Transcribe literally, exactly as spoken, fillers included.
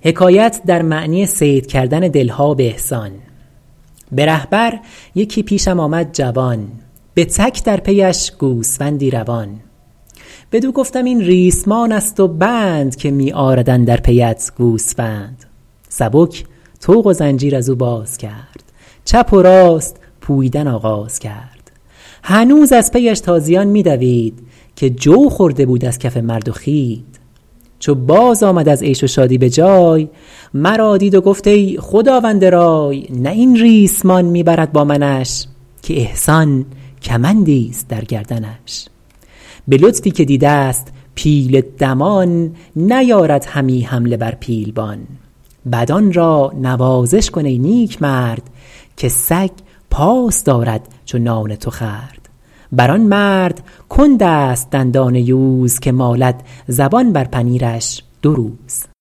حکایت در معنی صید کردن دلها به احسان. به رهبر یکی پیشم آمد جوان، به تک در پیش گوسفندی روان. بدو گفتم این ریسمان است و بند، که می آرد اندر پیت گوسفند. سبک طوق و زنجیر از او باز کرد، چپ و راست پویدن آغاز کرد. هنوز از پیش تازیان می دوید، که جو خورده بود از کف مرد و خوید. چو باز آمد از عیش و شادی به جای، مرا دید و گفت ای خداوند رای. نه این ریسمان می برد با منش، که احسان کمندی است در گردنش. به لطفی که دیده است پیل دمان، نیارد همی حمله بر پیلبان. بدان را نوازش کن ای نیک مرد، که سگ پاس دارد چو نان تو خورد. بر آن مرد کند است دندان یوز، که مالد زبان بر پنیرش دو روز.